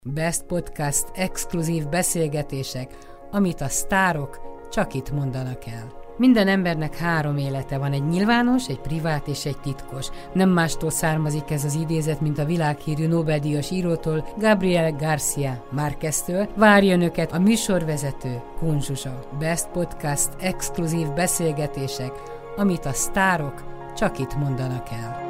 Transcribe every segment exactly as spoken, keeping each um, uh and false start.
Best Podcast exkluzív beszélgetések, amit a sztárok csak itt mondanak el. Minden embernek három élete van, egy nyilvános, egy privát és egy titkos. Nem mástól származik ez az idézet, mint a világhírű Nobel-díjas írótól, Gabriel García Márqueztől. Várja önöket a műsorvezető, Kun Zsuzsa. Best Podcast exkluzív beszélgetések, amit a sztárok csak itt mondanak el.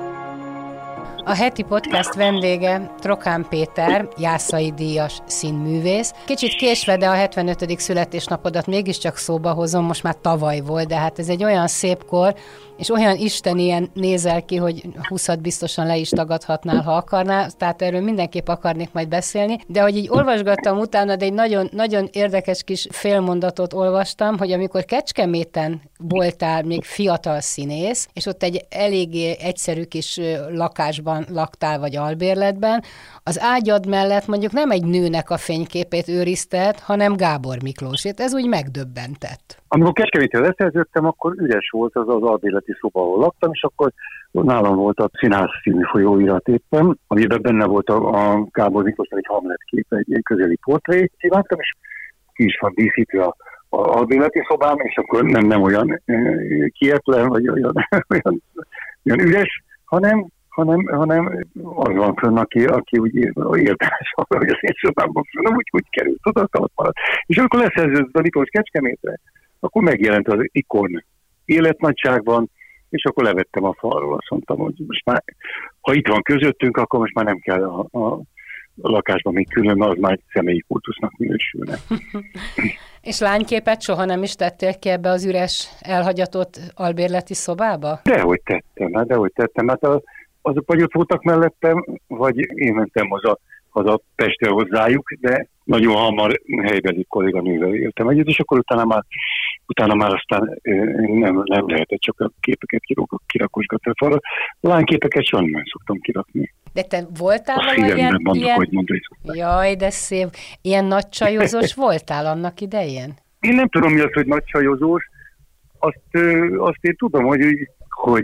A heti podcast vendége Trokán Péter, Jászai díjas színművész. Kicsit késve, de a hetvenötödik születésnapodat mégiscsak szóba hozom, most már tavaly volt, de hát ez egy olyan szép kor, és olyan istenien nézel ki, hogy húszat biztosan le is tagadhatnál, ha akarnál, tehát erről mindenképp akarnék majd beszélni, de hogy így olvasgattam utána, de egy nagyon, nagyon érdekes kis félmondatot olvastam, hogy amikor Kecskeméten voltál még fiatal színész, és ott egy eléggé egyszerű kis lakásban laktál, vagy albérletben, az ágyad mellett mondjuk nem egy nőnek a fényképét őrizted, hanem Gábor Miklósét. Ez úgy megdöbbentett. Amikor Kecskeméten leszerződtem, akkor üres volt az az albérleti szoba, ahol laktam, és akkor nálam volt a Színház című folyóirat éppen, amiben benne volt a, a Gábor Miklósnak egy Hamlet kép, egy, egy közeli portré. Kívántam, és ki is van díszítve a az albérleti szobám, és akkor nem, nem olyan e, kietlen, vagy olyan, olyan, olyan üres, hanem, hanem, hanem az van fönn, aki, aki úgy érdemes arra, hogy az én szobámban fönn, úgy, úgy került, tudod, ott maradt. És amikor leszerződött a Miklós Kecskemétre, akkor megjelent az ikon életnagyságban, és akkor levettem a falról, azt mondtam, hogy most már, ha itt van közöttünk, akkor most már nem kell a, a, a lakásban még külön, az már egy személyi kultusznak minősülne. És lányképet soha nem is tettél ki ebbe az üres, elhagyatott albérleti szobába? Dehogy tettem, hát dehogy tettem. Hát az, azok vagy ott voltak mellettem, vagy én mentem haza, haza Pestre hozzájuk, de nagyon hamar helybeli kolléganővel éltem együtt, és akkor utána már, utána már aztán nem, nem lehetett csak a képeket kirakosgatni a falra. Lányképeket soha nem szoktam kirakni. De te voltál valahogy ilyen... Mondok, ilyen... hogy mondani. Jaj, de szép. Ilyen nagy csajozós voltál annak idején? Én nem tudom, mi az, hogy nagy csajozós. Azt, azt én tudom, hogy, hogy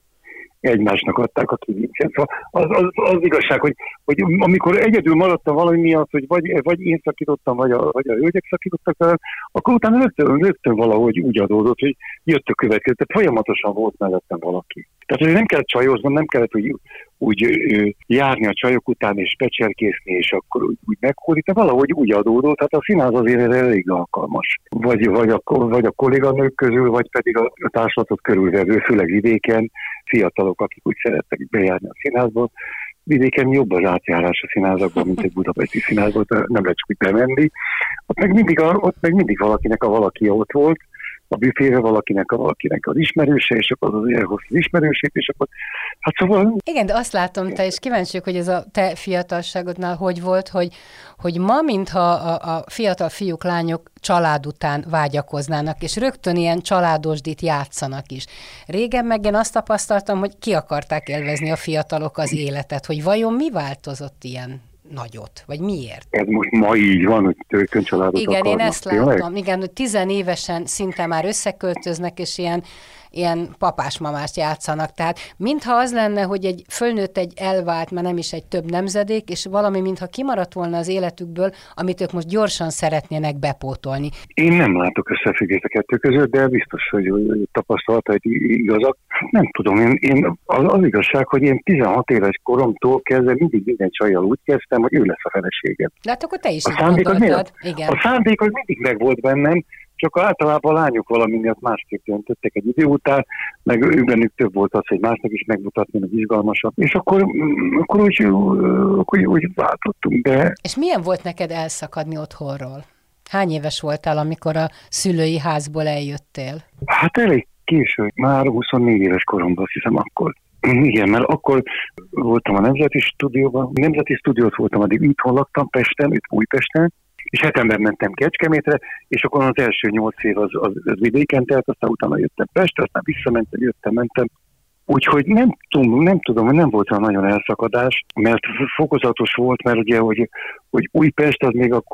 egymásnak adták a kivincset. Szóval az, az, az igazság, hogy, hogy amikor egyedül maradtam valami miatt, hogy vagy, vagy én szakítottam, vagy a, vagy a hölgyek szakítottak velem, akkor utána rögtön, rögtön valahogy úgy adódott, hogy jött a következő. Tehát folyamatosan volt mellettem valaki. Tehát hogy nem kellett csajoznom, nem kellett úgy, úgy ö, járni a csajok után, és pecserkészni, és akkor úgy, úgy meghódítani. Valahogy úgy adódott, tehát a színház azért elég alkalmas. Vagy, vagy, a, vagy a kolléganők közül, vagy pedig a társulatot körülvevő, főleg vidéken, fiatalok, akik úgy szerettek bejárni a színházból. Vidéken jobb az átjárás a színházakban, mint egy budapesti színházban, nem lehet csak úgy bemenni. Ott meg mindig, a, ott meg mindig valakinek a valaki ott volt, a büfére valakinek, a valakinek az ismerőse, és akkor az elhozta az ismerősét, és akkor hát szóval... Igen, de azt látom, te is kíváncsiak, hogy ez a te fiatalságodnál hogy volt, hogy, hogy ma, mintha a, a fiatal fiúk, lányok család után vágyakoznának, és rögtön ilyen családosdit játszanak is. Régen meg én azt tapasztaltam, hogy ki akarták élvezni a fiatalok az életet, hogy vajon mi változott ilyen nagyot, vagy miért? Ez most ma így van, hogy tőkön családot igen, akarnak. én ezt látom. Igen, hogy tizenévesen szinte már összeköltöznek, és ilyen, ilyen papás-mamást játszanak. Tehát mintha az lenne, hogy egy fölnőtt egy elvált, mert nem is egy több nemzedék, és valami mintha kimaradt volna az életükből, amit ők most gyorsan szeretnének bepótolni. Én nem látok összefüggést a kettő között, de biztos, hogy, hogy tapasztalatai igazak. Nem tudom, én, én az, az igazság, hogy én tizenhat éves koromtól kezdve mindig minden csajjal úgy kezdtem, hogy ő lesz a feleségem. De hát akkor te is a így gondoltad. Igen. A szándék az mindig megvolt bennem, csak általában a lányok valami miatt másképp döntöttek egy idő után, meg ő bennük több volt az, hogy másnak is megmutatni, meg izgalmasabb. És akkor, akkor, úgy, akkor úgy váltottunk be. És milyen volt neked elszakadni otthonról? Hány éves voltál, amikor a szülői házból eljöttél? Hát elég késő, már huszonnégy éves koromban, azt hiszem akkor. Igen, mert akkor voltam a Nemzeti Stúdióban. Nemzeti Stúdiót voltam, addig itthon laktam Pesten, itt Újpesten, és hetemben mentem Kecskemétre, és akkor az első nyolc év az, az, az vidéken telt, aztán utána jöttem Pestre, aztán visszamentem, jöttem, mentem. Úgyhogy nem tudom, nem tudom, nem volt olyan nagyon elszakadás, mert fokozatos volt, mert ugye, hogy, hogy Újpest az még akkor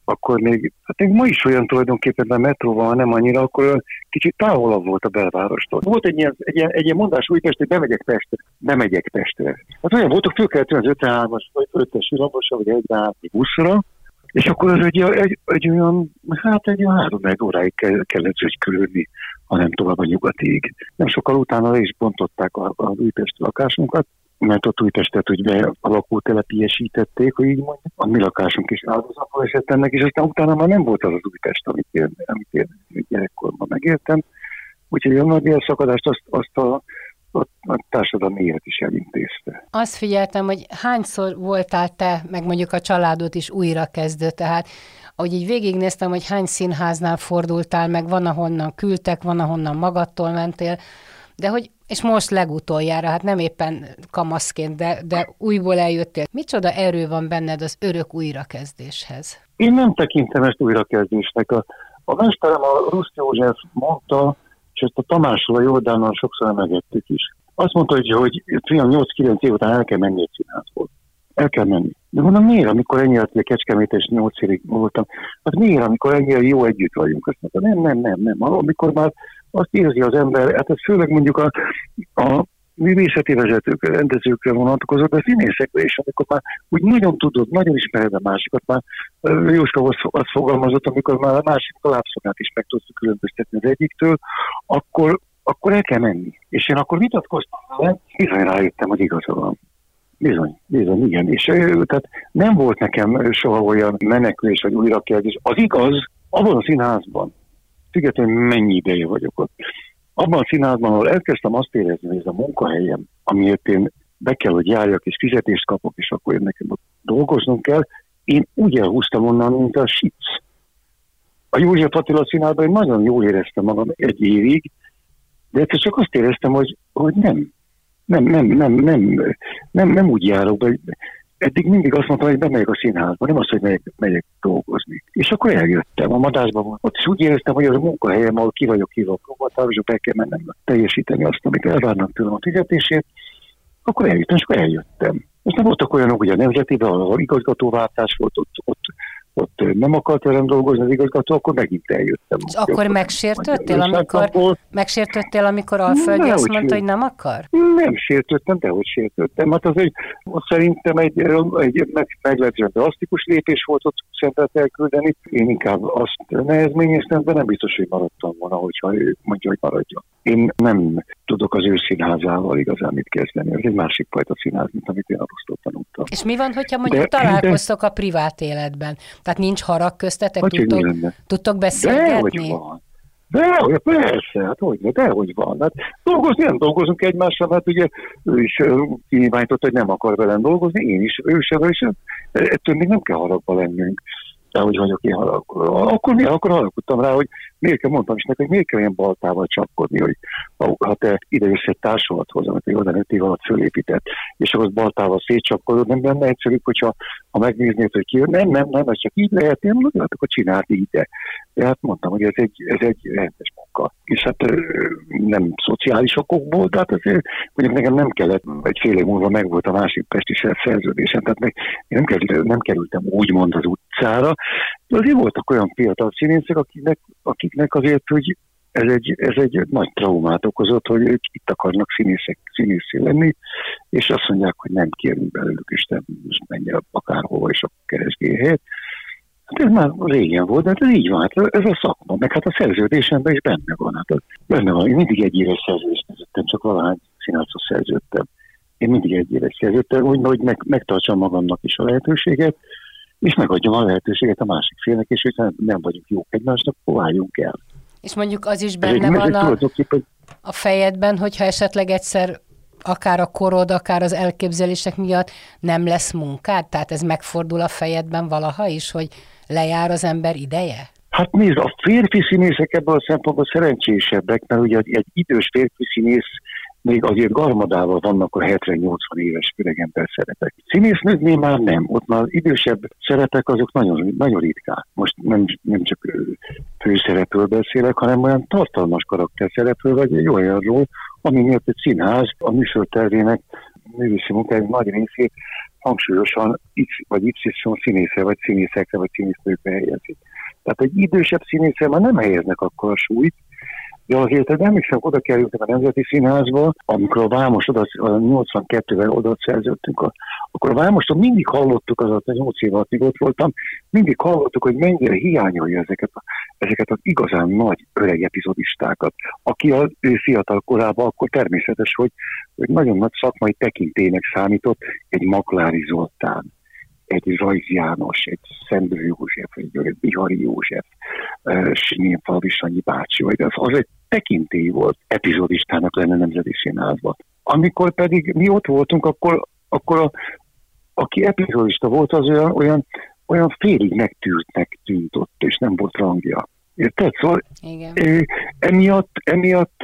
akkor még, hát még ma is olyan tulajdonképpen, mert metróval nem annyira, akkor olyan kicsit távolabb volt a belvárostól. Volt egy ilyen, egy ilyen, egy ilyen mondás Újpest, hogy bemegyek Pestre, bemegyek Pestre. Hát olyan voltak, föl kellett az ötvenhármas, vagy ötös villamos, vagy egy átni buszra, és akkor az egy, egy, egy olyan, hát egy olyan három-négy óráig kellett zögykülődni, hanem tovább a nyugatig. Nem sokkal utána le is bontották az újpesti lakásunkat, mert ott Újpestet úgy be a lakótelepíesítették, hogy így mondjuk. A mi lakásunk is áldozatból esett ennek, és aztán utána már nem volt az az Újpest, amit én, amit én gyerekkorban megértem. Úgyhogy a nagy elszakadást azt, azt a, a, a társadalmi élet is elintézte. Azt figyeltem, hogy hányszor voltál te, meg mondjuk a családot is újra kezdő, tehát ahogy így végignéztem, hogy hány színháznál fordultál, meg van, ahonnan küldtek, van, ahonnan magadtól mentél, de hogy, és most legutoljára, hát nem éppen kamaszként, de, de újból eljöttél. Micsoda erő van benned az örök újrakezdéshez? Én nem tekintem ezt újrakezdésnek. A, a mesterem, a Ruszt József mondta, és ezt a Tamásról, a Jordánnal sokszor emegettük is. Azt mondta, hogy, hogy fiam, nyolc-kilenc év után el kell menni egy színházból. El kell menni. De mondom, miért, amikor ennyire a Kecskemétes nyolc évig voltam? Hát miért, amikor ennyire jó együtt vagyunk? Azt mondta, nem, nem, nem, nem. Amikor már azt érzi az ember, hát ez főleg mondjuk a, a művészeti vezetőkre, rendezőkre vonatkozott, de színészekre is, amikor már úgy nagyon tudod, nagyon ismered a másikat, már Jóska azt fogalmazott, amikor már a másik a lábszagát is meg tudsz különböztetni az egyiktől, akkor, akkor el kell menni. És én akkor vitatkoztam vele, bizony rájöttem, hogy igaza van. Bizony, bizony, igen. És tehát nem volt nekem soha olyan menekülés, vagy újrakezdés. Az igaz, abban a színházban, függetlenül mennyi ideje vagyok ott, abban a színházban, ahol elkezdtem azt érezni, hogy ez a munkahelyem, amiért én be kell, hogy járjak, és fizetést kapok, és akkor én nekem ott dolgoznom kell, én úgy elhúztam onnan, mint a sic. A József Attila színházban én nagyon jól éreztem magam egy évig, de egyszer csak azt éreztem, hogy, hogy nem. Nem, nem, nem, nem, nem, nem úgy járok be. Eddig mindig azt mondtam, hogy bemegyek a színházba, nem azt, hogy megyek, megyek dolgozni. És akkor eljöttem, a Madásban volt. Ott is úgy éreztem, hogy az a munkahelyem, ahol ki vagyok hívva a próbatára, és be kell mennem teljesíteni azt, amit elvárnak tőlem a fizetését. Akkor eljöttem, és akkor eljöttem. És nem voltak olyanok, ugye a Nemzetiben, ahol igazgatóváltás volt, ott, ott, ott nem akart velem dolgozni az igazgató, akkor megint eljöttem. És akkor megsértődtél, amikor, megsértődtél, amikor Alföldi azt mondta, hogy nem akar? Nem sértődtem, dehogy sértődtem. Hát az egy, szerintem egy, egy meglehetősen drasztikus lépés volt ott Szentelt elküldeni. Én inkább azt nehezményeztem, de nem biztos, hogy maradtam volna, hogyha ő mondja, hogy maradjon. Én nem tudok az ő színházával igazán mit kezdeni. Ez egy másik fajta színház, mint amit én arról tanultam. És mi van, hogyha mondjuk de, találkoztok de... a privát életben? Tehát nincs harag köztetek? Hogy tudtok, tudtok beszélgetni? De, hogy van. De, persze, hát hogy, de hogy van. Hát dolgozni nem dolgozunk egymással, hát ugye ő is kinyilvánította, hogy nem akar velem dolgozni, én is, ő sem, és ettől még nem kell haragba lennünk. De hogy vagyok én harag. Akkor mi? Akkor haragudtam rá, hogy miért kell, mondtam is neki, hogy miért kell ilyen baltával csapkodni, hogy ha te idejössz egy társulathoz, amit a Jordán öt év alatt fölépített, és akkor baltával szétcsapkodod, nem lenne egyszerűbb, hogyha ha megnéznéd, hogy ki, nem, nem, nem, ez csak így lehet, én mondom, akkor csináld így, de. de hát mondtam, hogy ez egy, ez egy rendes munka. És hát nem szociális okokból, de hát azért, mondjuk nekem nem kellett, egy fél év múlva meg volt a másik pesti szerződésem, tehát meg én nem, kerültem, nem kerültem úgymond az utcára, de azért voltak olyan fiatal színészek, akiknek, akiknek azért, hogy ez egy, ez egy nagy traumát okozott, hogy ők itt akarnak színészek, színészé lenni, és azt mondják, hogy nem kérünk belőlük, és nem menj el akárhova, és akkor keresgél helyet. Hát ez már régen volt, de ez így van, hát ez a szakma, meg hát a szerződésemben is benne van. Hát benne van, én mindig egy éves szerződést nézettem, csak valahány színházhoz szerződtem. Én mindig egy éves szerződtem, úgy, hogy meg, megtartsam magamnak is a lehetőséget, és megadjam a lehetőséget a másik félnek, és hogyha nem vagyunk jók egymásnak, akkor álljunk el. És mondjuk az is benne egy, van a, a fejedben, hogyha esetleg egyszer akár a korod, akár az elképzelések miatt nem lesz munkád? Tehát ez megfordul a fejedben valaha is, hogy lejár az ember ideje? Hát nézd, a férfi színészek ebből a szempontból szerencsésebbek, mert ugye egy idős férfi színész még azért garmadával vannak a hetven-nyolcvan éves öregember szerepek. Színésznőknél már nem, ott már idősebb szerepek azok nagyon, nagyon ritkák. Most nem, nem csak főszerepről beszélek, hanem olyan tartalmas karakterszerepről, vagy egy olyanról, ami miatt egy színház a műsortervének művészi munkájának nagy részét hangsúlyosan X vagy Y színészre, vagy színészekre, vagy színésznőkre helyezik. Tehát egy idősebb színészre már nem helyeznek akkor a súlyt, de azért, hogy emlékszem, oda kerültem a Nemzeti Színházba, amikor a Vámos oda, a nyolcvankettőben oda szerződtünk, a, akkor a Vámoston mindig hallottuk, az a nyolc év alatt ott voltam, mindig hallottuk, hogy mennyire hiányolja ezeket, a, ezeket az igazán nagy öreg epizodistákat, aki az ő fiatal korában akkor természetes, hogy, hogy nagyon nagy szakmai tekintélynek számított egy Maklári Zoltán, egy Rajz János, egy Szendő József, egy Bihari József, Simén-Falvi Sanyi bácsi, vagy az, az egy tekintély volt epizodistának lenne Nemzeti Színházban. Amikor pedig mi ott voltunk, akkor, akkor a, aki epizodista volt, az olyan, olyan, olyan félig megtűrtnek tűnt ott, és nem volt rangja. Érted? Szóval Igen. emiatt, emiatt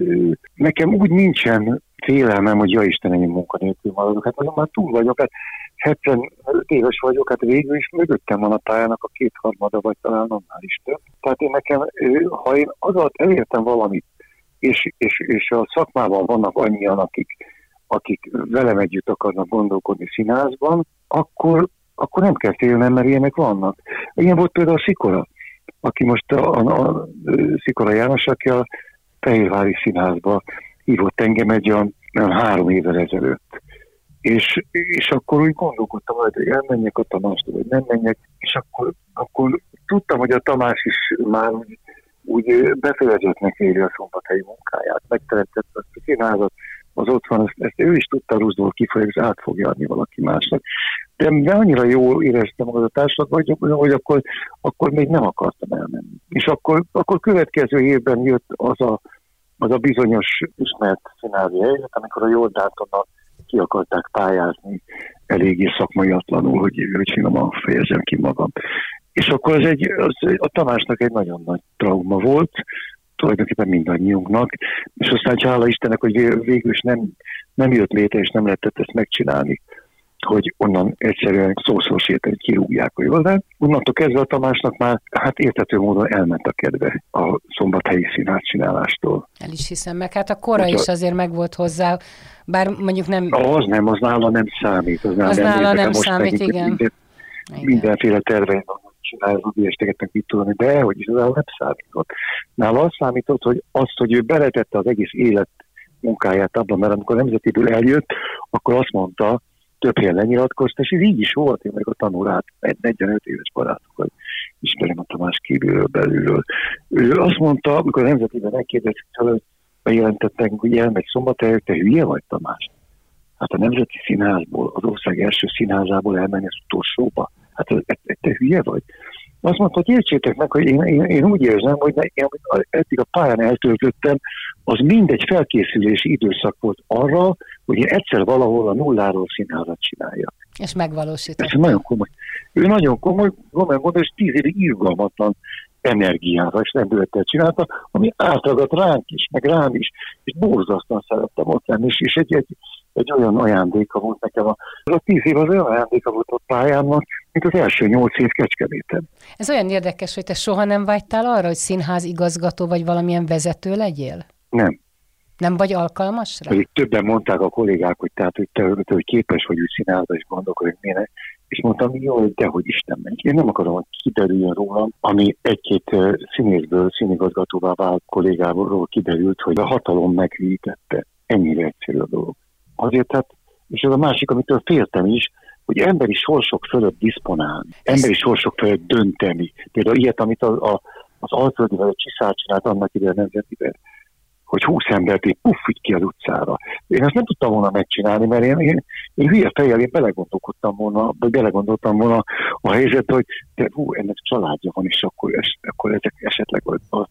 nekem úgy nincsen félelmem, hogy ja Istenem, én munkanélkül maradok. Hát azon már túl vagyok, hát hetvenöt éves vagyok, hát végül is mögöttem van a pályának a kétharmada, vagy talán annál is több. Tehát én nekem, ha én azat elértem valamit, és, és, és a szakmában vannak annyian, akik, akik velem együtt akarnak gondolkodni színházban, akkor, akkor nem kell félnem, mert ilyenek vannak. Ilyen volt például a Szikora, aki most a, a, a Szikora János, aki a Fehérvári Színházba hívott engem egy olyan, olyan három évvel ezelőtt. És, és akkor úgy gondolkodtam, hogy elmenjek a Tamástól, vagy nem menjek, és akkor, akkor tudtam, hogy a Tamás is már úgy, úgy befejezetnek éri a szombathelyi munkáját, megteremtett azt a színházat, az ott van, ezt, ezt ő is tudta Ruszdól kifolyni, és át fogja adni valaki másnak. De, de annyira jól éreztem magad a társadalmat, hogy, hogy akkor, akkor még nem akartam elmenni. És akkor, akkor következő évben jött az a, az a bizonyos ismert színházi helyzet, amikor a Jordántonnal ki akarták pályázni eléggé szakmaiatlanul, hogy, hogy finoman fejezem ki magam. És akkor az egy, az, a Tamásnak egy nagyon nagy trauma volt, tulajdonképpen mindannyiunknak, és aztán hála Istennek, hogy végül is nem, nem jött létre, és nem lehetett ezt megcsinálni, hogy onnan egyszerűen szószó séteni kirúgják a Jordán. Onnantól kezdve a Tamásnak már hát érthető módon elment a kedve a szombathelyi színház csinálástól. El is hiszem, meg hát a kora is azért megvolt hozzá, bár mondjuk nem... Az nem, az nála nem számít. Az nála az nem, nála nem számít, igen. Minden, igen. Mindenféle terveim van, hogy csinálni, esteket mit tudni, de hogy is az nála nem számított. Nála az számított, hogy azt, hogy ő beletette az egész élet munkáját abban, mert amikor nemzetiből eljött, akkor azt mondta, több helyen lenyilatkozta, és ez így is volt, én meg a tanulát, negyvenöt éves barátok, hogy ismerem a Tamás kívülről, belülről. Ő azt mondta, amikor a nemzetében megkérdezik, hogy bejelentettek, hogy elmegy Szombathelyre, te hülye vagy, Tamás? Hát a Nemzeti Színházból, az ország első színházából elmenni az utolsóba? Hát te, te hülye vagy? Azt mondta, hogy értsétek meg, hogy én, én, én úgy érzem, hogy ne, én, eddig a pályán eltöltöttem, az mindegy felkészülési időszak volt arra, hogy én egyszer valahol a nulláról színházat csináljak. És megvalósított. Ez nagyon komoly. Ő nagyon komoly, komolyan gondol, és tíz évig irgalmatlan energiával és lendülettel csinálta, ami átragadt ránk is, meg rám is, és borzasztóan szerettem ott lenni, és, és egy, egy, egy olyan ajándéka volt nekem. A, az a tíz év az olyan ajándéka volt a pályámnak, mint az első nyolc év Kecskeméten. Ez olyan érdekes, hogy te soha nem vágytál arra, hogy színház igazgató vagy valamilyen vezető legyél? Nem. Nem vagy alkalmas rá? Pedig többen mondták a kollégák, hogy, tehát, hogy te, te hogy képes vagy úgy színházba, és gondolkodni milyenek. És mondtam, jó, hogy dehogy Isten megy. Én nem akarom, hogy kiderüljön rólam, ami egy-két uh, színészből, színigazgatóvá vált kollégából kiderült, hogy a hatalom meghűítette. Ennyire egyszerű a dolog. Azért tehát, és ez a másik, amitől féltem is, hogy emberi sorsok fölött diszponálni, emberi sorsok fölött dönteni. Például ilyet, amit a, a, az Alföldi vagy a Csiszár csinált annak ide nemzetiben, hogy húsz embert így puff, így ki az utcára. Én ezt nem tudtam volna megcsinálni, mert én, én, én hülye fejjel, én belegondolkodtam volna, vagy belegondoltam volna a helyzetbe, hogy de hú, ennek családja van, és akkor, es, akkor ezek esetleg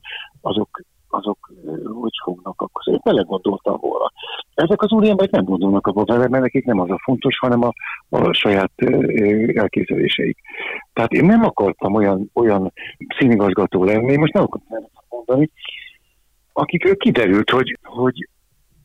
azok, azok hogy fognak, akkor én belegondoltam volna. Ezek az úriemberek nem gondolnak abba vele, mert nekik nem az a fontos, hanem a, a saját elképzeléseik. Tehát én nem akartam olyan, olyan színigazgató lenni, most nem akartam mondani, akikről kiderült, hogy, hogy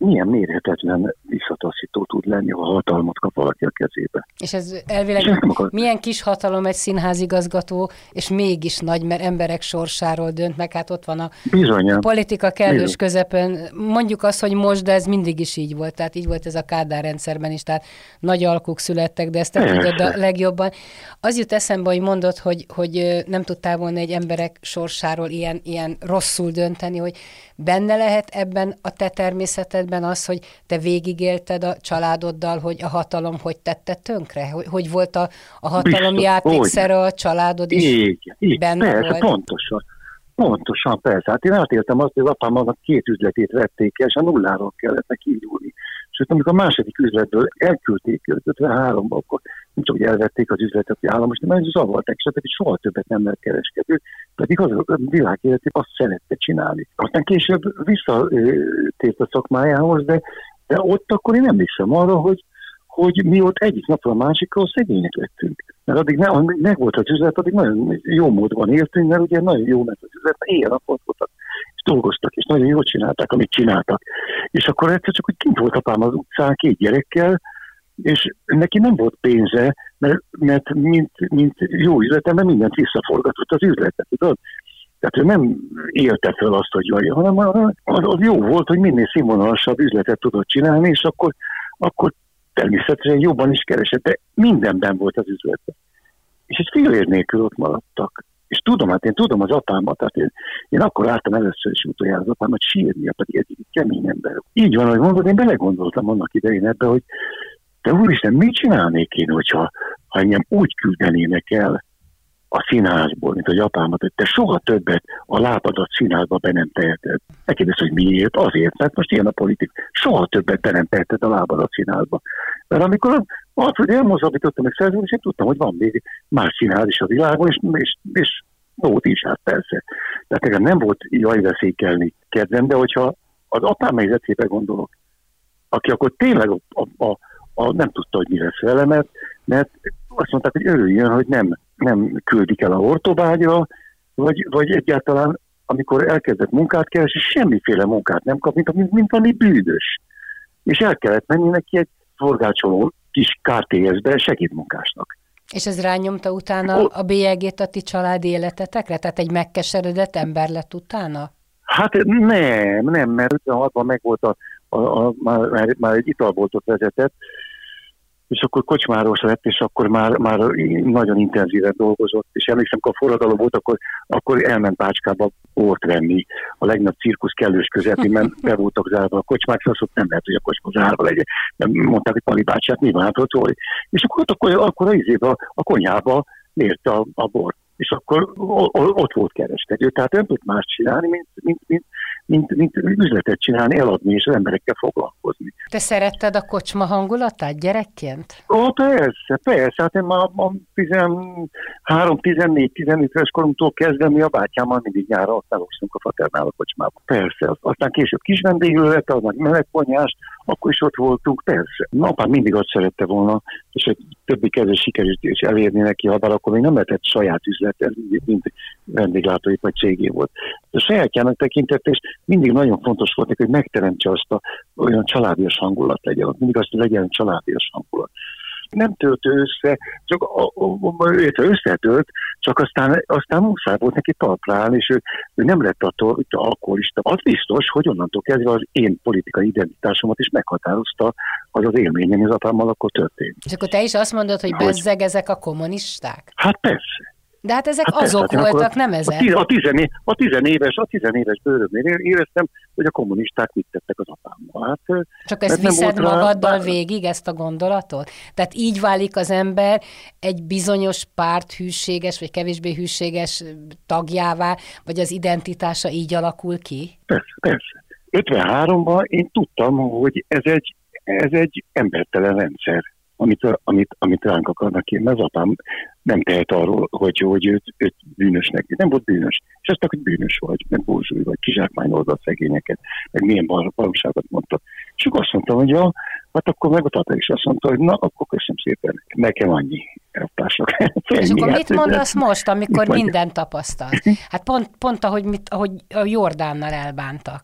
milyen mérhetetlen visszataszító tud lenni, ha hatalmat kap valaki a kezébe. És ez elvileg és akar... milyen kis hatalom egy színházigazgató, és mégis nagy, mert emberek sorsáról dönt, meg hát ott van a Bizony, politika kellős bizony. Közepén. Mondjuk azt, hogy most, de ez mindig is így volt. Tehát így volt ez a Kádár rendszerben is, tehát nagy alkuk születtek, de ezt te tudod a legjobban. Az jut eszembe, hogy mondod, hogy, hogy nem tudtál volna egy emberek sorsáról ilyen, ilyen rosszul dönteni, hogy benne lehet ebben a te természetedben az, hogy te végigélted a családoddal, hogy a hatalom hogy tette tönkre? Hogy, hogy volt a, a hatalom játékszere, a családod is így, így, benne persze, volt? Pontosan. Pontosan, persze. Hát én átéltem azt, hogy az apámnak két üzletét vették el, és a nulláról kellett neki indulni. Sőt, amikor a második üzletből elküldték őt ötvenháromba, akkor nem csak, hogy elvették az üzletet, hogy államos, de már zavarták, és hogy soha többet nem lehet kereskedő, pedig az a világ életét azt szerette csinálni. Aztán később visszatért a szakmájához, de, de ott akkor én emlékszem arra, hogy, hogy mi ott egyik napról a másikról szegények lettünk. Mert addig ne, meg volt az üzlet, addig nagyon jó módban éltünk, mert ugye nagyon jó ment az üzlet, éjjel-napot voltak, és dolgoztak, és nagyon jól csinálták, amit csináltak. És akkor egyszer csak, hogy kint volt apám az utcán két gyerekkel, és neki nem volt pénze, mert, mert mint, mint jó üzletemben mindent visszaforgatott az üzletet, tudod? Tehát ő nem élte fel azt, hogy jaj, hanem az, az jó volt, hogy minél színvonalasabb üzletet tudott csinálni, és akkor, akkor természetesen jobban is keresett, de mindenben volt az üzletben. És egy félér nélkül ott maradtak. És tudom, hát én tudom az apámat, tehát én, én akkor álltam először is utoljára az apámat sírnia, pedig egy kemény ember. Így van, ahogy mondod, én belegondoltam annak idején ebbe, hogy de úristen, mit csinálnék én, hogyha ha engem úgy küldenének el a színházból, mint hogy apámat, hogy te soha többet a lábadat színházba be nem teheted. Megkérdez, hogy miért? Azért, mert most ilyen a politik. Soha többet be nem teheted a lábadat színházba. Mert amikor azt, hogy elmozdítottam meg szerződést, én tudtam, hogy van még más színház is a világon, és, és, és volt is, hát persze. Tehát nekem nem volt jajveszékelni kedvem, de hogyha az apám helyzetébe gondolok, aki akkor tényleg a, a, a, a, nem tudta, hogy mi lesz vele, mert, mert azt mondták, hogy örüljön, hogy nem, nem küldik el a ortobágyra, vagy, vagy egyáltalán, amikor elkezdett munkát keresni, semmiféle munkát nem kap, mint, mint, mint ami bűnös. És el kellett menni neki egy forgácsoló kis ká té es-be segédmunkásnak. És ez rányomta utána a bélyegét a ti családi életetekre? Tehát egy megkeseredett ember lett utána? Hát nem, nem, mert ötvenhatban meg volt a, a, a, már, már egy italboltot vezetett, és akkor kocsmáros lett, és akkor már, már nagyon intenzíven dolgozott, és emlékszem, amikor a forradalom volt, akkor, akkor elment Bácskába bort venni a legnagyobb cirkusz kellős közepén, mert be voltak zárva a kocsmák, szóval ott nem lehet, hogy a kocsma zárva legyen. De mondták, hogy Pali bácsi, hát mi van, hát ott volt. És akkor ott akkor, akkor az izébe, a, a konyhába mérte a, a bort. És akkor ott volt kereskedő. Tehát nem tud más csinálni, mint, mint, mint, mint, mint üzletet csinálni, eladni és az emberekkel foglalkozni. Te szeretted a kocsma hangulatát gyerekként? Ó, persze, persze. Hát én már tizenhárom, tizennégy, tizenöt éves koromtól kezdve mi a bátyámmal mindig nyára ott elolvastunk a Faternál a kocsmában. Persze. Aztán később kis vendéglő lett, az nagy melegkonyhás, akkor is ott voltunk, persze. Apám mindig azt szerette volna, és egy többi kezdve sikerült is elérni neki, ha bár akkor még nem lehetett saját üzlet, mint vendéglátói vagy cégé volt. A sajátjának tekintett, és mindig nagyon fontos volt neki, hogy megteremtse azt a olyan családias hangulat legyen, ott mindig azt legyen családias hangulat. Nem tölt össze, csak a, a, a, összetölt, csak aztán, aztán muszáj volt neki talpra állni, és ő, ő nem lett attól alkoholista. Az biztos, hogy onnantól kezdve az én politikai identitásomat is meghatározta az az élményem, az apámmal akkor történt. És akkor te is azt mondod, hogy bezzeg ezek a kommunisták? Hát persze. De hát ezek hát azok persze, voltak, nem ezek. A, a, tizené, a tizenéves, a tizenéves bőrömnél éreztem, hogy a kommunisták mit tettek az apámmal. Hát, csak ezt viszed magaddal rá... végig, ezt a gondolatot? Tehát így válik az ember egy bizonyos párt hűséges, vagy kevésbé hűséges tagjává, vagy az identitása így alakul ki? Persze, persze. ötvenháromban én tudtam, hogy ez egy, ez egy embertelen rendszer, amit, amit, amit ránk akarnak írni. Az apám nem tehet arról, hogy, hogy őt, őt bűnösnek. Nem volt bűnös. És azt hogy bűnös vagy, meg burzsúj vagy, kizsákmányolod a szegényeket, meg milyen baromságot mondta. És akkor azt mondtam, hogy ja, hát akkor meg a tata is azt mondta, hogy na, akkor köszönöm szépen, nekem annyi elvtársak. És akkor mit mondasz most, amikor mindent tapasztalsz? Hát pont, pont ahogy, mit, ahogy a Jordánnal elbántak.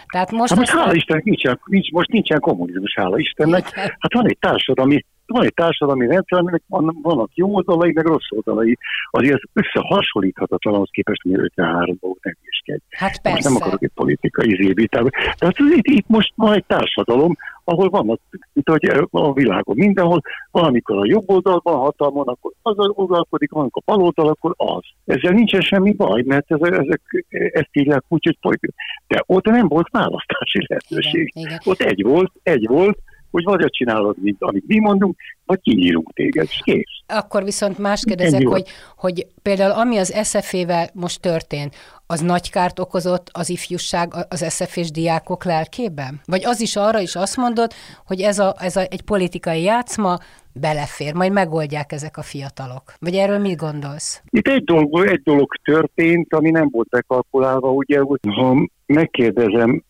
Tehát most, hát most azt... hála Istennek nincsen, nincs, most nincsen kommunizmus, hála Istennek. Igen. Hát van egy társadalmi, van egy társadalmi rendszer, aminek van, vannak jó oldalai, meg rossz oldalai. Azért összehasonlíthatatlan ahhoz képest, hogy ötvenháromban volt, nem iskedj. Hát persze. Most nem akarok egy politikai zébítában. Tehát itt, itt most van egy társadalom, ahol vannak, mint ahogy a világon mindenhol, valamikor a jobb oldalban hatalmon, akkor az oldalkodik, valamikor a bal oldal, akkor az. Ezzel nincsen semmi baj, mert ezek, ezek, ezt írják úgy, hogy folyik. De ott nem volt választási lehetőség. Igen, igen. Ott egy volt, egy volt, hogy vagy azt csinálod, mint amit mi mondunk, vagy kinyírunk téged, és kész. Akkor viszont más kérdezek, hogy, hogy például ami az es ef é-vel most történt, az nagy kárt okozott az ifjúság, az es ef é-s diákok lelkében? Vagy az is arra is azt mondod, hogy ez, a, ez a, egy politikai játszma belefér, majd megoldják ezek a fiatalok? Vagy erről mit gondolsz? Itt egy dolog, egy dolog történt, ami nem volt bekalkulálva, ugye, ha megkérdezem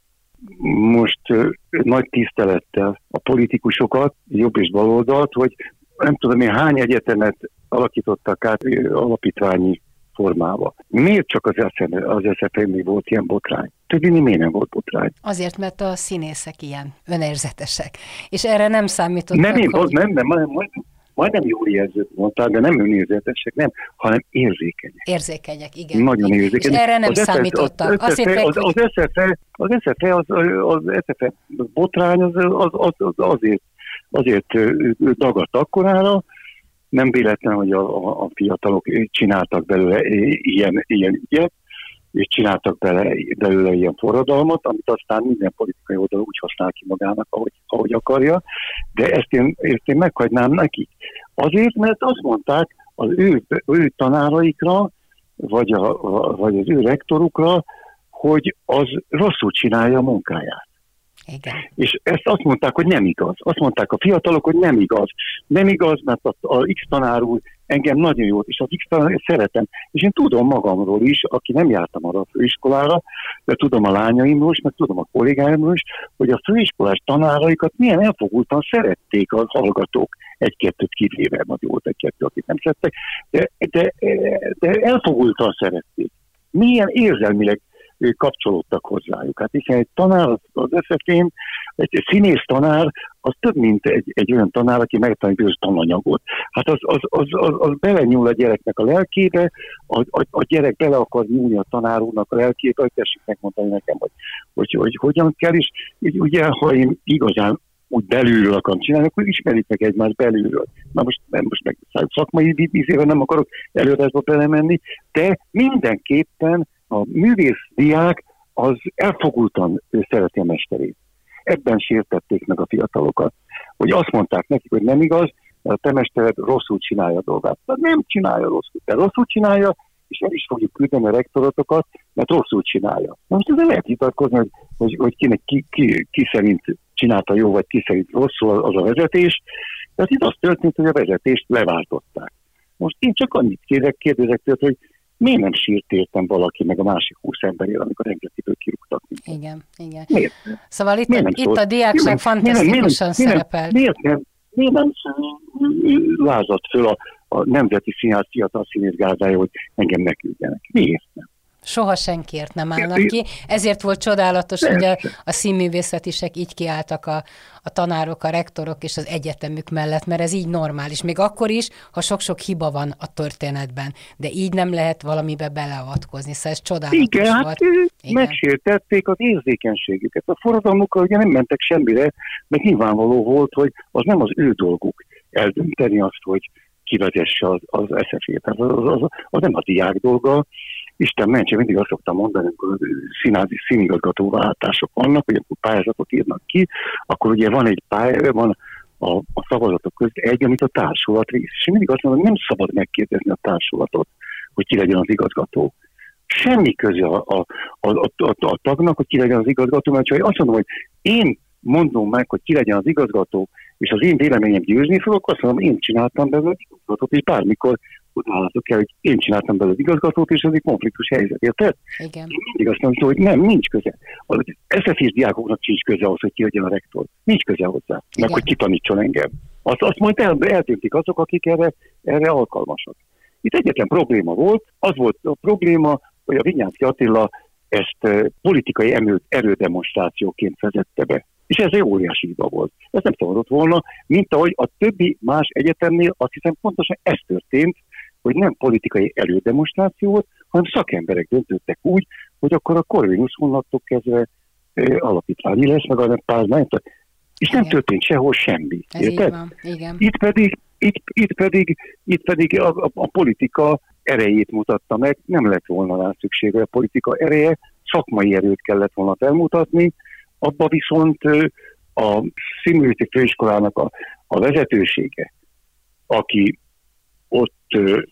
most uh, nagy tisztelettel a politikusokat, jobb és baloldalt, hogy nem tudom én hány egyetemet alakítottak át uh, alapítványi formába. Miért csak az es ef é volt ilyen botrány? Többi miért nem volt botrány? Azért, mert a színészek ilyen önérzetesek. És erre nem számítottak, nem, én, hogy... Nem, nem, nem, nem. Majdnem jól érzőt mondtál, de nem önérzetesek, nem, hanem érzékenyek. Érzékenyek, igen. Nagyon érzékenyek. És erre nem az számítottak. Az, az, az, az es ef é, az es ef é, az, az es ef é botrány az, az, az, az azért, azért dagadt akkorára, nem véletlen, hogy a, a, a fiatalok csináltak belőle ilyen, ilyen ügyet, és csináltak bele, belőle ilyen forradalmat, amit aztán minden politikai oldal úgy használ ki magának, ahogy, ahogy akarja, de ezt én, ezt én meghagynám nekik. Azért, mert azt mondták az ő, ő tanáraikra, vagy, a, vagy az ő rektorukra, hogy az rosszul csinálja a munkáját. Igen. És ezt azt mondták, hogy nem igaz. Azt mondták a fiatalok, hogy nem igaz. Nem igaz, mert a, a X tanár úr engem nagyon jót, és az X tanár szeretem. És én tudom magamról is, aki nem jártam arra a főiskolára, de tudom a lányaimról is, meg tudom a kollégáimról is, hogy a főiskolás tanáraikat milyen elfogultan szerették a hallgatók. Egy-kettőt kivéve, nagy volt egy-kettő, akit nem szerettek, de, de, de elfogultan szerették. Milyen érzelmileg kapcsolódtak hozzájuk. Hát hiszen egy tanár az es ef é-n, egy színész tanár, az több, mint egy, egy olyan tanár, aki megtanít bizonyos tananyagot. Hát az, az, az, az, az belenyúl a gyereknek a lelkébe, a, a, a gyerek bele akar nyúlni a tanár úrnak a lelkébe, hogy tessék megmondani nekem, hogy, hogy, hogy hogyan kell, és ugye, ha én igazán úgy belülről akarom csinálni, akkor ismerik meg egymást belülről. Na most, most meg szakmai vízével nem akarok előadásba belemenni, de mindenképpen a művészdiák az elfogultan szereti a mesterét. Ebben sértették meg a fiatalokat. Hogy azt mondták nekik, hogy nem igaz, mert a te mestered rosszul csinálja a dolgát. De nem csinálja rosszul, de rosszul csinálja, és el is fogjuk küldeni a rektorotokat, mert rosszul csinálja. Na most ezzel lehet vitatkozni, hogy, hogy, hogy kinek, ki, ki, ki szerint csinálta jó, vagy ki szerint rosszul az a vezetés. Tehát itt az történt, hogy a vezetést leváltották. Most én csak annyit kérdezek, kérdezek tőle, hogy miért nem sírt értem valaki, meg a másik húsz emberért, amikor rengetiből kirúgtak minket? Igen, igen. Miért? Szóval itt, a, itt a diákság fantasztikusan szerepel. Miért nem, miért nem lázadt föl a, a Nemzeti Színház fiatal színészgárdája, hogy engem ne küldjenek? Miért nem? Soha senkiért nem állnak ki. Ezért volt csodálatos, hogy a, a színművészetisek így kiálltak a, a tanárok, a rektorok és az egyetemük mellett, mert ez így normális. Még akkor is, ha sok-sok hiba van a történetben, de így nem lehet valamibe beleavatkozni. Szóval ez csodálatos Igen, volt. Hát igen, megsértették az érzékenységüket. A forradalmukkal ugye nem mentek semmire, mert nyilvánvaló volt, hogy az nem az ő dolguk eldönteni azt, hogy kivezesse az, az es ef é-t. Az, az, az, az nem a diák dolga. Isten mentse, mindig azt szoktam mondani, amikor színházi színigazgatóváltások vannak, hogy akkor pályázatot írnak ki, akkor ugye van egy pályázat, van a, a szavazatok között egy, amit a társulat rész. És én mindig azt mondom, hogy nem szabad megkérdezni a társulatot, hogy ki legyen az igazgató. Semmi köze a, a, a, a, a, a tagnak, hogy ki legyen az igazgató, mert csak azt mondom, hogy én mondom meg, hogy ki legyen az igazgató, és az én véleményem győzni fogok, azt mondom, én csináltam belőle az igazgatót, és bármikor utálatok kell, hogy én csináltam belőle az igazgatót, és ez egy konfliktus helyzet, érted? Igen. Én mindig azt mondom, hogy nem, nincs köze. Az es ef é-s diákoknak sincs köze ahhoz, hogy ki legyen a rektor. Nincs köze hozzá, meg hogy kitanítson engem. Azt, azt majd el, eltűntik azok, akik erre, erre alkalmasak. Itt egyetlen probléma volt, az volt a probléma, hogy a Vinyánszky Attila ezt politikai erődemonstrációként vezette be. És ez egy óriási hiba volt. Ez nem szabadott volna, mint ahogy a többi más egyetemnél azt hiszem pontosan ez történt, hogy nem politikai erődemonstráció volt, hanem szakemberek döntöttek úgy, hogy akkor a Corvinus honnattól kezdve e, alapítványi lesz, meg a pár, és nem igen. történt sehol semmi. Ez így van. Igen. Itt pedig, itt, itt pedig, itt pedig a, a, a politika erejét mutatta meg, nem lett volna rá szükség, a politika ereje, szakmai erőt kellett volna felmutatni, abba viszont a színművészeti főiskolának a, a vezetősége, aki ott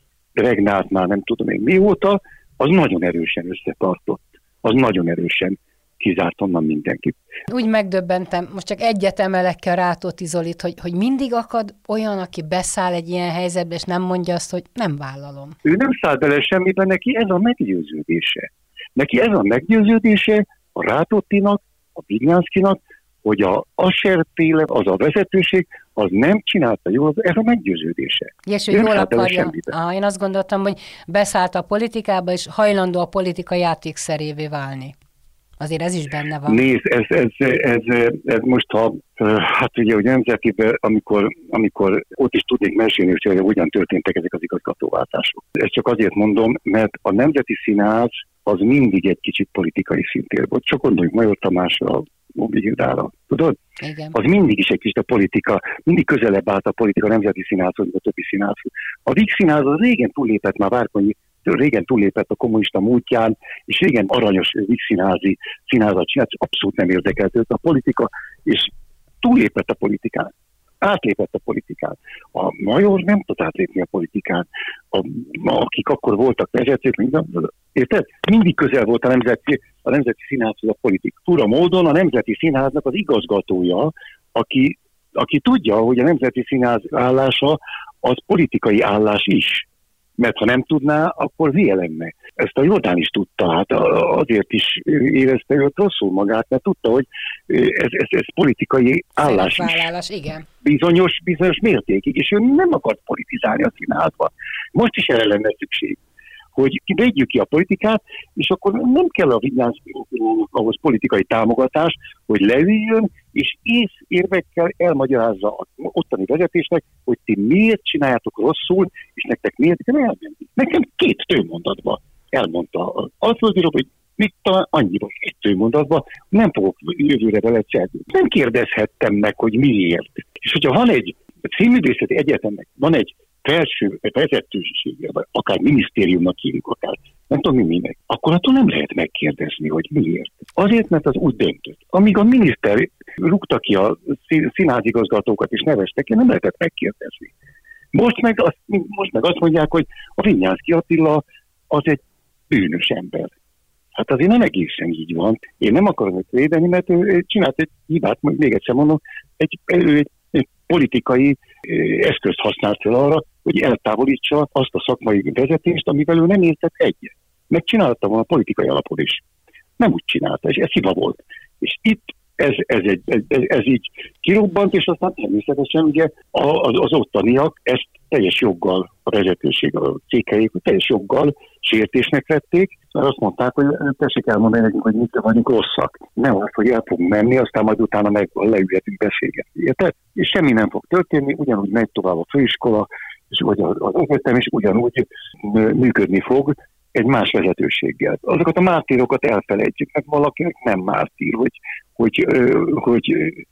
regnált már nem tudom én mióta, az nagyon erősen összetartott, az nagyon erősen kizárt onnan mindenkit. Úgy megdöbbentem, most csak egyet emelek ki a Rátóti Zolit, hogy, hogy mindig akad olyan, aki beszáll egy ilyen helyzetbe, és nem mondja azt, hogy nem vállalom. Ő nem száll bele semmiben, neki ez a meggyőződése. Neki ez a meggyőződése a Rátótinak, a Vignyánszkinak, hogy a Asser-féle, az a vezetőség, az nem csinálta jól, ez a meggyőződése. És hogy jól akarja. Ah, én azt gondoltam, hogy beszállt a politikába, és hajlandó a politika játékszerévé válni. Azért ez is benne van. Nézd, ez, ez, ez, ez, ez most, ha, hát ugye, hogy nemzetiben, amikor, amikor ott is tudnék mesélni, hogy hogyan történtek ezek az igazgatóváltások. Ezt csak azért mondom, mert a Nemzeti Színház az mindig egy kicsit politikai szintér volt. Csak gondoljuk Major Tamásra, Móbi Hildára, tudod? Igen. Az mindig is egy kicsit a politika, mindig közelebb állt a politika a Nemzeti Színházhoz, mint a többi színházhoz. A Víg Színház az régen túllépett már Várkonyi, régen túllépett a kommunista múltján, és régen aranyos Víg Színházi színházat csinált, abszolút nem érdekelt őt a politika, és túllépett a politikán. Átlépett a politikán. A Major nem tud átlépni a politikán. A, akik akkor voltak vezetők, érted? Mindig közel volt a Nemzeti, a Nemzeti Színházhoz a politika. Fura módon a Nemzeti Színháznak az igazgatója, aki, aki tudja, hogy a Nemzeti Színház állása az politikai állás is. Mert ha nem tudná, akkor hülye lenne. Ezt a Jordán is tudta, hát azért is érezte őt rosszul magát, mert tudta, hogy ez, ez, ez politikai állás is. Igen. Bizonyos, bizonyos mértékig, és ő nem akart politizálni a színházba. Most is erre lenne szükség, hogy vegyük ki a politikát, és akkor nem kell a Vignyánszkinak ahhoz politikai támogatás, hogy leüljön, és ész érvekkel elmagyarázza az ottani vezetésnek, hogy ti miért csináljátok rosszul, és nektek miért kell elmenni. Nekem két tőmondatban elmondta. Azt mondja, hogy mit talán annyiban, két tőmondatban, nem fogok jövőre vele cselni. Nem kérdezhettem meg, hogy miért. És hogyha van egy színművészeti egyetemnek, van egy felső vezetősége, vagy akár minisztériumnak hívjuk, akár nem tudom mi minek, akkor attól nem lehet megkérdezni, hogy miért. Azért, mert az úgy döntött. Amíg a miniszter rúgta ki a színházigazgatókat és neveztek ki, nem lehetett megkérdezni. Most meg azt, most meg azt mondják, hogy a Vignyánszki Attila az egy bűnös ember. Hát azért nem egészen így van. Én nem akarom őt védeni, mert ő csinált egy hibát, még egyszer mondom, egy, ő egy politikai eszközt használt fel arra, hogy eltávolítsa azt a szakmai vezetést, amivel ő nem értett egyet. Megcsinálta volna a politikai alapon is. Nem úgy csinálta, és ez hiba volt. És itt ez, ez, egy, ez, ez így kirobbant, és aztán természetesen ugye az, az ottaniak ezt teljes joggal, a vezetőség, a székhelyék teljes joggal sértésnek vették, mert azt mondták, hogy tessék elmondani nekünk, hogy mit vagyunk rosszak. Nem az, hogy el fogunk menni, aztán majd utána meg leülhetünk beszélgetni. Érted? És semmi nem fog történni, ugyanúgy megy tovább a főiskola, és vagy az egyetem is ugyanúgy működni fog egy más vezetőséggel. Azokat a mártírokat elfelejtjük, mert valakinek nem mártír, hogy, hogy, hogy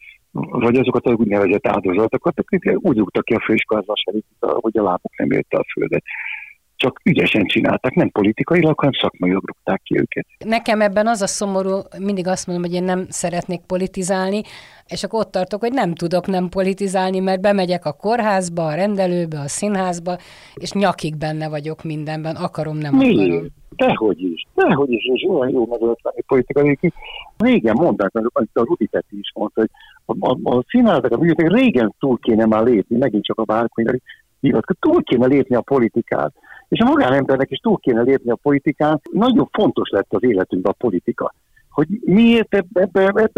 vagy azokat az úgynevezett áldozatokat, akik úgy rúgtak ki a főiskolázva, hogy a lábuk nem érte a földet. Csak ügyesen csinálták, nem politikailag, hanem szakmailag rúgták ki őket. Nekem ebben az a szomorú, mindig azt mondom, hogy én nem szeretnék politizálni, és akkor ott tartok, hogy nem tudok nem politizálni, mert bemegyek a kórházba, a rendelőbe, a színházba, és nyakig benne vagyok mindenben, akarom, nem Mi? akarom. Dehogy is, dehogy is, és olyan jó megölteni politikai. Régen mondták, mert a Rudi Peti is mondta, hogy a, a, a színházak, a művészek régen túl kéne már lépni, megint csak a Várkonyi hivatkozik, túl kéne lépni a politikát. És a magánembernek is túl kéne lépni a politikán. Nagyon fontos lett az életünkben a politika. Hogy miért ebbe, ebbe, ebbe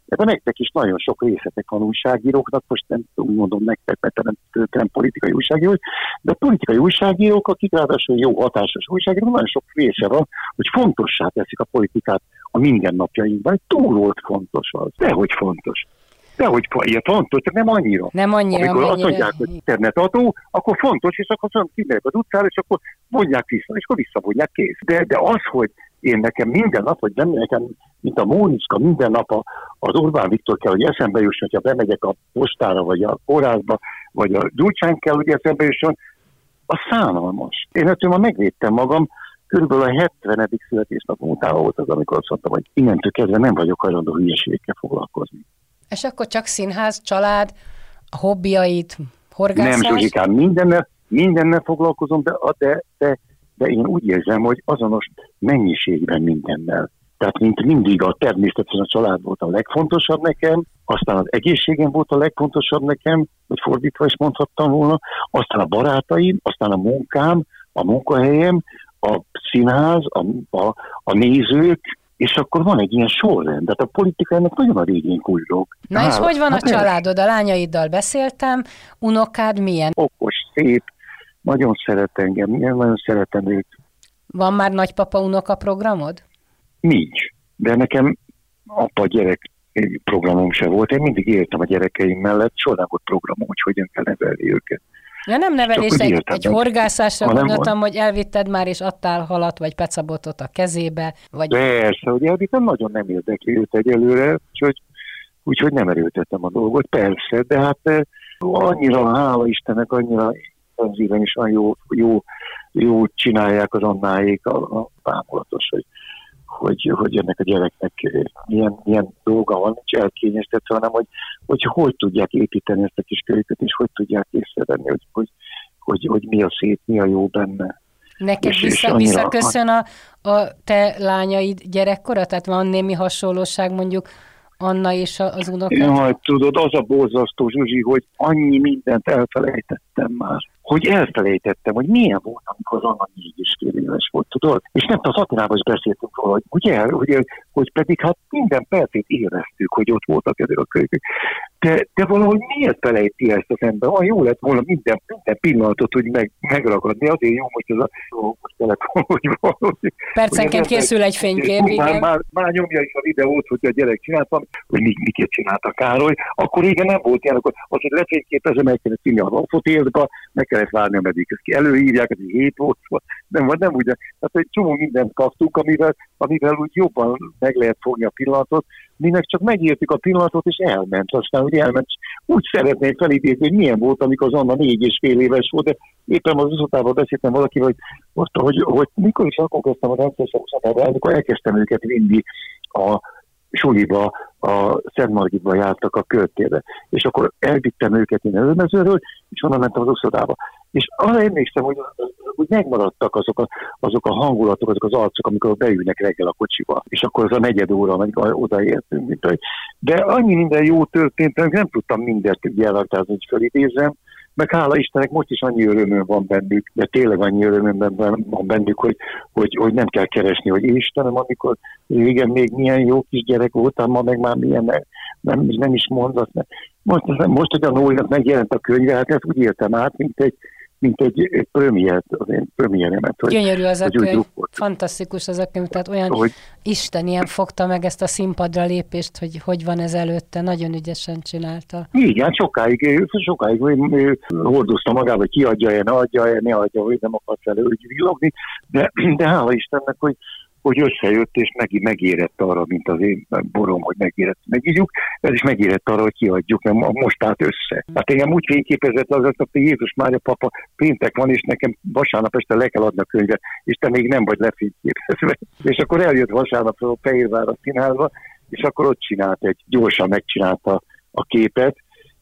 Ebben nektek is nagyon sok részletek van újságíróknak, most nem úgy mondom nektek, mert nem, nem politikai újságírók, de a politikai újságírók, akik ráadásul jó hatásos újságírók, nagyon sok része van, hogy fontossá teszik a politikát a mindennapjainkban. Túl volt fontos az. Dehogy fontos. Dehogy ilyet fontos, csak nem annyira. Nem annyira, amikor mennyire. azt mondják, hogy internetadó, akkor fontos, és akkor szóval kimegyek az utcára, és akkor mondják vissza, és akkor visszavonják, kész. De, de az, hogy én nekem minden nap, vagy nem nekem, mint a Mónicka, minden nap a, az Orbán Viktor kell, hogy eszembe jusson, hogyha bemegyek a postára, vagy a kórházba, vagy a Gyurcsány kell, hogy eszembe jusson, az szánalmas. Én ettől ma megvédtem magam, körülbelül a hetvenedik születésnapom után volt az, amikor azt mondtam, hogy innentől kezdve nem vagyok hajlandó hülyeségekkel foglalkozni. És akkor csak színház, család, a hobbiait, horgászás? Nem, Zsuzsikám, mindennel, mindennel foglalkozom, de, de, de, de én úgy érzem, hogy azonos mennyiségben mindennel. Tehát mint mindig a természetesen a család volt a legfontosabb nekem, aztán az egészségem volt a legfontosabb nekem, vagy fordítva is mondhattam volna, aztán a barátaim, aztán a munkám, a munkahelyem, a színház, a, a, a nézők, és akkor van egy ilyen sorrend, tehát a politika ennek nagyon a régén kullog. Na és hogy van a családod? A lányaiddal beszéltem, unokád milyen? Okos, szép, nagyon szeret engem, én nagyon szeretem őt. Van már nagypapa-unoka programod? Nincs, de nekem apa-gyerek programom se volt. Én mindig éltem a gyerekeim mellett, soha nem volt programom, hogy hogyan kell nevelni őket. Ja, nem nevelés, egy, egy horgászásra ha gondoltam, hogy elvitted már, és adtál halat, vagy pecabotot a kezébe, vagy... Persze, hogy elvittem, nagyon nem érdekli őt egyelőre, úgyhogy, úgyhogy nem erőltettem a dolgot, persze, de hát annyira, hála Istennek, annyira intenzíven is olyan jó, jó, jó csinálják az Annáék, a, a támolatos, hogy, hogy, hogy ennek a gyereknek milyen, milyen dolga van, nincs elkényeztetve, hanem hogy, hogy hogy tudják építeni ezt a kis kölyköt, és hogy tudják észrevenni, hogy, hogy, hogy, hogy mi a szép, mi a jó benne. Neked és, vissza, és annyira... visszaköszön a, a te lányaid gyerekkora? Tehát van némi hasonlóság mondjuk Anna és az unokád? Jaj, tudod, az a borzasztó, Zsuzsi, hogy annyi mindent elfelejtettem már. Hogy elfelejtettem, hogy milyen volt, amikor az Anna négy és fél éves volt, tudod? És nem az Atinában is beszéltünk róla, hogy, ugye, hogy, hogy pedig hát minden percét éreztük, hogy ott voltak ezek a kölykök. De, de valahogy miért felejti ezt az ember? Olyan jó lett volna minden, minden pillanatot úgy meg, megragadni. Azért jó, hogy ez a jó, most telefon, hogy valahogy... Percenként készül egy fénykép, igen. Már, már, már nyomja is a videót, hogy a gyerek csináltam, hogy mi, miket csinálta Károly. Akkor igen nem volt ilyen, akkor az, hogy lefényképezem, meg kellett vinni a fotélba, meg kellett várni, ameddig ezt ki előírják, hogy hét volt, nem, vagy nem úgy. Tehát egy csomó mindent kaptunk, amivel, amivel úgy jobban meg lehet fogni a pillanatot. Mi meg csak megértük a pillanatot, és elment. Aztán, hogy elment, úgy szeretnék felidézni, hogy milyen volt, amikor az Anna négy és fél éves volt, de éppen az uszatában beszéltem valakivel, hogy, most, hogy, hogy mikor is akkor kezdtem a rendszeres uszatában, amikor elkezdtem őket vinni a suliba, a Szent Margitba jártak a körtérbe. És akkor elvittem őket innen Ölmezőről, és onnan mentem az uszodába. És arra emlékszem, hogy, hogy megmaradtak azok a, azok a hangulatok, azok az arcok, amikor beülnek reggel a kocsiba. És akkor az a negyed óra, amikor odaértünk. Mint, hogy... De annyi minden jó történt, hogy nem tudtam mindent jelenteni, hogy felidézzem, meg hála Istennek most is annyi örömön van bennük, de tényleg annyi örömön van bennük, hogy, hogy, hogy nem kell keresni, hogy Istenem, amikor régen még milyen jó kis gyerek voltam, ma meg már milyen, nem, nem, nem is mondasz. Most, most, hogy a Nóinak megjelent a könyve, hát ezt úgy éltem át, mint egy, mint egy premiért, az én premiéremet. Gyönyörű az a könyv, fantasztikus az a könyv, tehát olyan hogy, Isten ilyen fogta meg ezt a színpadra lépést, hogy hogy van ez előtte, nagyon ügyesen csinálta. Igen, sokáig, sokáig hordozta magába, hogy kiadja-e, ne adja-e, ne adja, hogy nem akarsz elő úgy villogni, de, de hála Istennek, hogy hogy összejött, és meg, megérett arra, mint az én borom, hogy megérett, megígyjuk, ez is megérett arra, hogy kiadjuk, mert most állt össze. Hát engem úgy fényképezett az, hogy Jézus Mária papa, péntek van, és nekem vasárnap este le kell adni a könyvet, és te még nem vagy lefényképezve. És akkor eljött vasárnapról a Fehérvárra színházba, és akkor ott csinált egy, gyorsan megcsinálta a képet,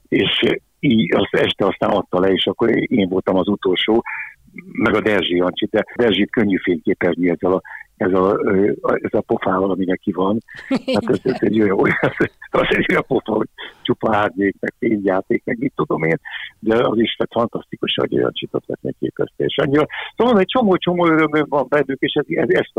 és így az este aztán adta le, és akkor én voltam az utolsó, meg a Derzsi Jancsi, de Derzsit könnyű fényképezni ezzel a ez a, ez a pofával, ami neki van. Hát ez, ez egy olyan, az egy olyan pofa, hogy csupa árnyék, meg fényjáték, meg mit tudom én, de az is lett fantasztikus, hogy olyan csitot lett megképezte. És annyira, szóval egy csomó-csomó örömön van bennük, és ez, ez, ezt, ad,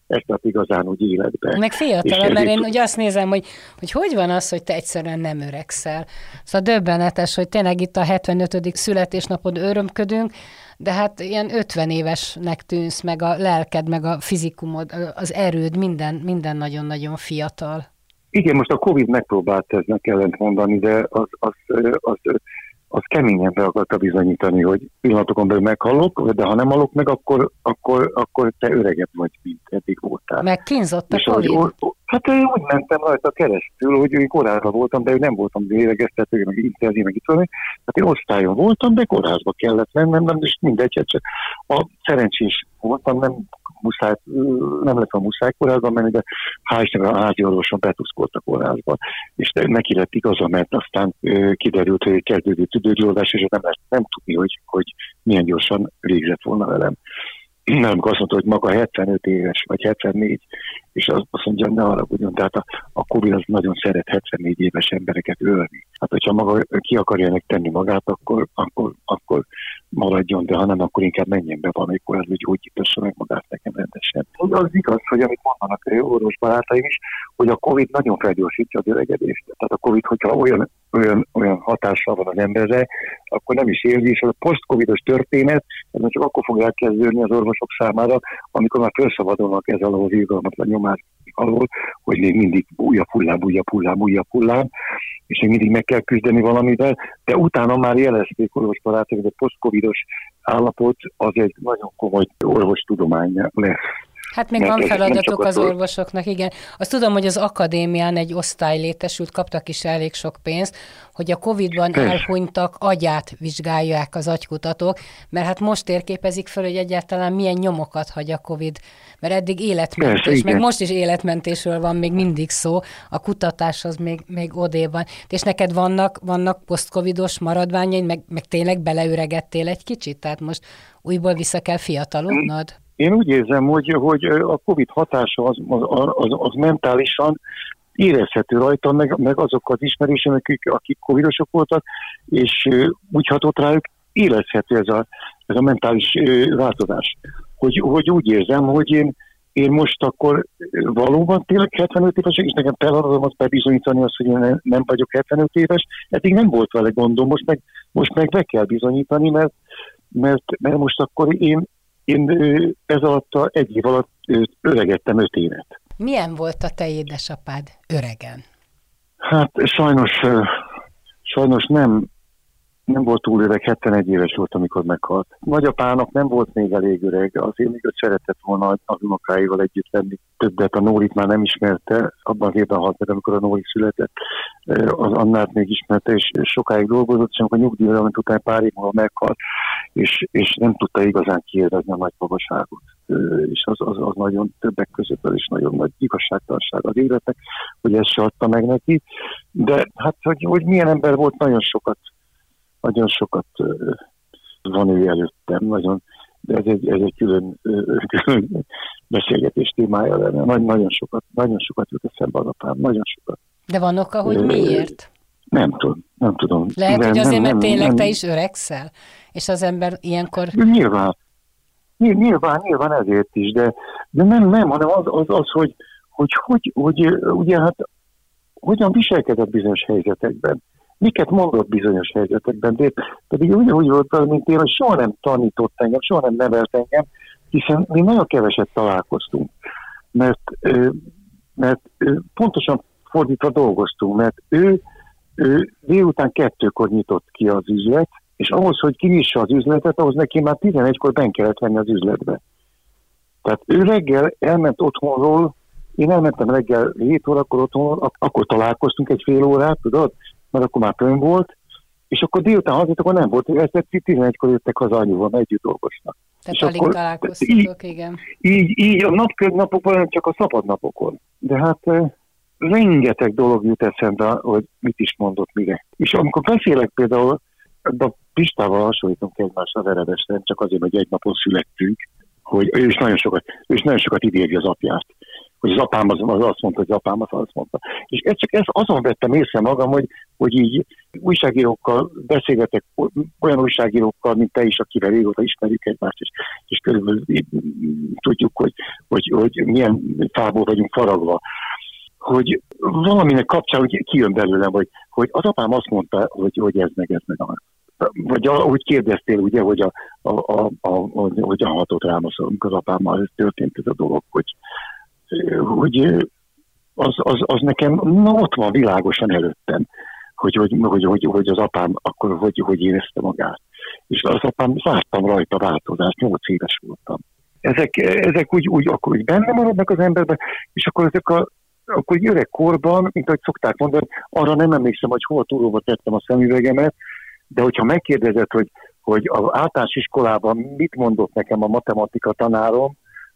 ezt lett igazán úgy életbe. Meg fiatal, mert én úgy azt nézem, hogy, hogy hogy van az, hogy te egyszerűen nem öregszel. Szóval döbbenetes, hogy tényleg itt a hetvenötödik születésnapod örömködünk, de hát ilyen ötven évesnek tűnsz, meg a lelked, meg a fizikumod, az erőd, minden, minden nagyon-nagyon fiatal. Igen, most a Covid megpróbált eznek ellent mondani, de az, az, az, az, az keményen be akarta bizonyítani, hogy pillanatokon belül meghalok, de ha nem halok meg, akkor, akkor, akkor te öregebb vagy, mint eddig voltál. Meg kínzott a és Covid? Ahogy, hát én úgy mentem rajta keresztül, hogy én kórházban voltam, de nem voltam béregeztető, meg intenzív, meg itt valami. Hát én osztályon voltam, de kórházba kellett mennem, nem, és mindegy, hát a szerencsés voltam, nem muszáj, nem lett a muszáj kórházban menni, de hál' Istennek a házi orvoson betuszkolt a kórházba. És neki lett igaza, mert aztán kiderült, hogy kezdődő tüdőgyulladás, és nem lehet nem tudni, hogy, hogy milyen gyorsan végzett volna velem. Nem, amikor azt mondta, hogy maga hetvenöt éves, vagy hetvennégy, és azt mondja, ne haragudjon, tehát a, a Covid az nagyon szeret hetvennégy éves embereket ölni. Hát, hogyha maga ki akarja ennek tenni magát, akkor, akkor, akkor maradjon, de ha nem, akkor inkább menjen be valamikor, ez úgy gyógyítassa meg magát nekem rendesen. Az igaz, hogy amit mondanak orvosbarátaim is, hogy a Covid nagyon felgyorsítja az öregedést. Tehát a Covid, hogyha olyan, olyan, olyan hatással van az emberre, akkor nem is érzi, és a post-covidos történet, ez csak akkor fog elkezdődni az orvosok számára, amikor már felszabadulnak ez alól az irgalmatlan nyomás alól, hogy még mindig újabb hullám, újabb hullám, újabb hullám, és még mindig meg kell küzdeni valamivel, de utána már jelezték orvosbarátok, hogy a post-covidos állapot az egy nagyon komoly orvostudomány lesz. Hát még van feladatok az orvosoknak, igen. Azt tudom, hogy az akadémián egy osztály létesült, kaptak is elég sok pénzt, hogy a Covidban elhunytak agyát vizsgálják az agykutatók, mert hát most térképezik fel, hogy egyáltalán milyen nyomokat hagy a Covid, mert eddig életmentés, Persze, meg most is életmentésről van még mindig szó, a kutatás az még, még odébb van. És neked vannak, vannak post-covidos maradványaid, meg, meg tényleg beleöregedtél egy kicsit? Tehát most újból vissza kell fiatalodnod? Én úgy érzem, hogy, hogy a Covid hatása az, az, az, az mentálisan érezhető rajta, meg, meg azok az ismerősök, akik, akik covidosok voltak, és úgy hatott rájuk, érezhető ez a, ez a mentális változás. Hogy, hogy úgy érzem, hogy én, én most akkor valóban tényleg hetvenöt éves, és nekem feladatom azt bebizonyítani azt, hogy én nem, nem vagyok hetvenöt éves, eddig nem volt vele gondom, most meg, most meg be kell bizonyítani, mert, mert, mert most akkor én Én ez alatt a egy év alatt öregedtem öt évet. Milyen volt a te édesapád öregen? Hát sajnos, sajnos nem, nem volt túl öreg, hetvenegy éves volt, amikor meghalt. Nagyapának nem volt még elég öreg, azért még őt szeretett volna az unokáival együtt lenni. Többet a Nórit már nem ismerte, abban az évben halt meg, amikor a Nóri született, az Annát még ismerte, és sokáig dolgozott, és amikor a nyugdíjra ment után pár év múlva meghalt, és, és nem tudta igazán kiélvezni a nagymagasságot. És az, az, az nagyon többek között az is nagyon nagy igazságtalanság az életnek, hogy ezt se adta meg neki. De hát, hogy, hogy milyen ember volt, nagyon sokat Nagyon sokat uh, van ő előttem, nagyon, de ez egy, ez egy külön, uh, külön beszélgetés témája lenne. Nagy, nagyon sokat, nagyon sokat jut eszembe az apám, nagyon sokat. De van oka, hogy uh, miért? Nem tudom, nem tudom. Lehet, nem, hogy azért, nem, mert tényleg nem, te is öregszel, és az ember ilyenkor... Nyilván, nyilván, nyilván ezért is, de, de nem, nem, hanem az, az, az hogy, hogy, hogy, hogy ugye hát hogyan viselkedett bizonyos helyzetekben. Miket mondott bizonyos helyzetekben, de pedig úgy, úgy volt, mint én, hogy soha nem tanított engem, soha nem nevelt engem, hiszen mi nagyon keveset találkoztunk, mert, mert pontosan fordítva dolgoztunk, mert ő, ő délután kettőkor nyitott ki az üzlet, és ahhoz, hogy kinyissa az üzletet, ahhoz neki már tizenegykor benn kellett venni az üzletbe. Tehát ő reggel elment otthonról, én elmentem reggel hét órakor otthonról, akkor találkoztunk egy fél órát, tudod? Mert akkor már fönn volt, és akkor délután hazajött, akkor nem volt, ezt tizenegykor jöttek haza anyuval, mert együtt dolgoznak. Tehát és alig akkor, találkoztatok, igen. Így, így a napokban, csak a szabad napokon. De hát eh, rengeteg dolog jut eszembe, hogy mit is mondott mire. És amikor beszélek például, a Pistával hasonlítunk egymásra az eredesen, csak azért, hogy egy napon születtünk, hogy ő is nagyon sokat, ő is nagyon sokat idézi az apját. Hogy az apám az, az azt mondta, hogy az apám az azt mondta. És ez csak ez, azon vettem észre magam, hogy, hogy így újságírókkal beszélgetek, olyan újságírókkal, mint te is, akivel régóta ismerjük egymást, és, és körülbelül tudjuk, hogy, hogy, hogy milyen fából vagyunk faragva. Hogy valaminek kapcsán hogy kijön belőlem, hogy, hogy az apám azt mondta, hogy, hogy ez meg, ez meg. Vagy ahogy kérdeztél, ugye, hogy a, a, a, a, a, hogyan hatott rám az, amikor az apámmal történt ez a dolog, hogy, hogy az, az, az nekem na, ott van világosan előttem, hogy, hogy, hogy, hogy, hogy az apám akkor hogy, hogy érezte magát. És az apám, láttam rajta változást, nyolc éves voltam. Ezek, ezek úgy, úgy, akkor úgy benne maradnak az emberben, és akkor ezek a akkor öreg korban, mint ahogy szokták mondani, arra nem emlékszem, hogy hol túlóba tettem a szemüvegemet, de hogyha megkérdezed, hogy, hogy az általános iskolában mit mondott nekem a matematika tanárom,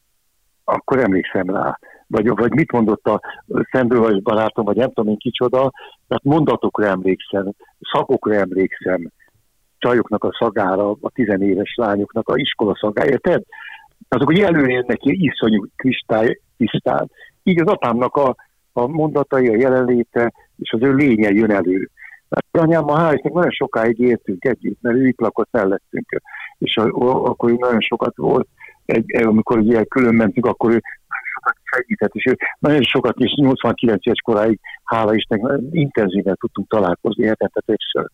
akkor emlékszem rá. Vagy, vagy mit mondott a Szendővölgy barátom, vagy nem tudom én kicsoda, tehát mondatokra emlékszem, szakokra emlékszem, csajoknak a szagára, a tizenéves lányoknak a iskola szagára, érted? Azok, hogy előjönnek ilyen iszonyú kristály tisztán. Így az apámnak a, a mondatai, a jelenléte, és az ő lénye jön elő. Mert anyámmal hál' Istennek nagyon sokáig értünk együtt, mert ő itt lakott mellettünk. És a, a, akkor nagyon sokat volt, egy, amikor ugye külön mentünk, akkor ő sokat segített, és ő nagyon sokat, és nyolcvankilenc éves koráig, hála Istennek, intenzíven tudtunk találkozni, hetente többször.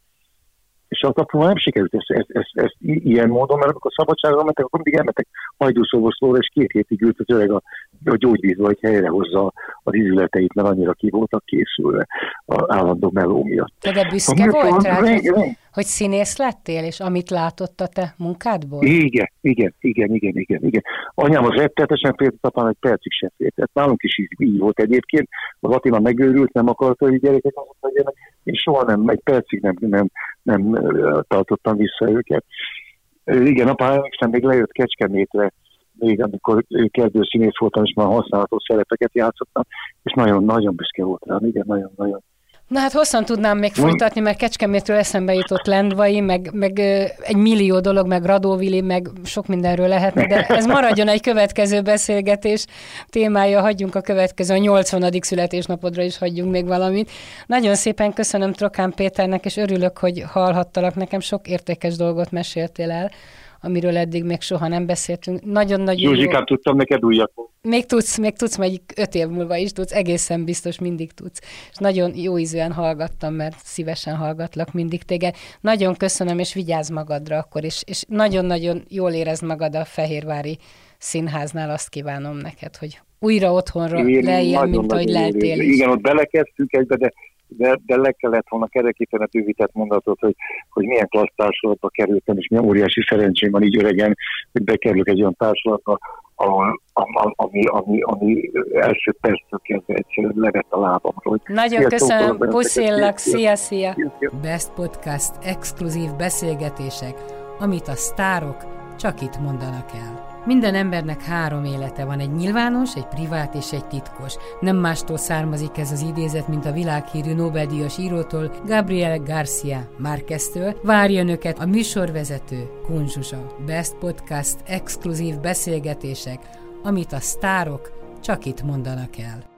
És az apámmal nem sikerült ezt, ezt, ezt, ezt ilyen módon, mert amikor szabadságra mentek, akkor mindig elmentek hajdúszorvoslóra, és két hétig ült az öreg a, a gyógyvízbe, hogy helyrehozza az ízületeit, mert annyira ki voltak készülve az állandó meló miatt. De büszke volt rád, hogy, hogy színész lettél, és amit látott a te munkádból? Igen, igen, igen, igen, igen, igen. Anyám az rettenetesen félt, apám egy percig sem félt. Nálunk is így, így volt egyébként. Az Attila megőrült, nem akarta, hogy gyerekek azok legyenek. Én soha nem, egy percig nem, nem, nem tartottam vissza őket. Igen, apám emlékszem, még lejött Kecskemétre, még amikor kezdőszínész voltam, és már használatos szerepeket játszottam, és nagyon-nagyon büszke volt rám, igen, nagyon-nagyon. Na hát hosszan tudnám még folytatni, mert Kecskemétről eszembe jutott Lendvai, meg, meg egy millió dolog, meg Radóvili, meg sok mindenről lehetne, de ez maradjon egy következő beszélgetés témája, hagyjunk a következő, a nyolcvanadik születésnapodra is hagyjunk még valamit. Nagyon szépen köszönöm Trokán Péternek, és örülök, hogy hallhattalak, nekem sok értékes dolgot meséltél el, amiről eddig még soha nem beszéltünk. Nagyon-nagyon Józsikám, tudtam neked újat. Még tudsz, még tudsz, majd öt év múlva is tudsz, egészen biztos mindig tudsz. És nagyon jó ízűen hallgattam, mert szívesen hallgatlak mindig téged. Nagyon köszönöm, és vigyázz magadra akkor is, és nagyon-nagyon jól érezd magad a Fehérvári Színháznál, azt kívánom neked, hogy újra otthonra lejjel, mint ahogy leltél is. Igen, ott belekezdtünk egybe, de De, de le kellett volna kerekíteni a bővített mondatot, hogy, hogy milyen klassz társulatba kerültem, és milyen óriási szerencsém van így öregen, hogy bekerülök egy olyan társulatba, ahol, ami, ami, ami első perctől kezdve egyszerűen levett a lábamról. Nagyon köszönöm, puszillak, szia, szia! Best Podcast exkluzív beszélgetések, amit a sztárok csak itt mondanak el. Minden embernek három élete van, egy nyilvános, egy privát és egy titkos. Nem mástól származik ez az idézet, mint a világhírű Nobel-díjas írótól, Gabriel García Márqueztől. Várja önöket a műsorvezető, Kun Zsuzsa. Best Podcast exkluzív beszélgetések, amit a sztárok csak itt mondanak el.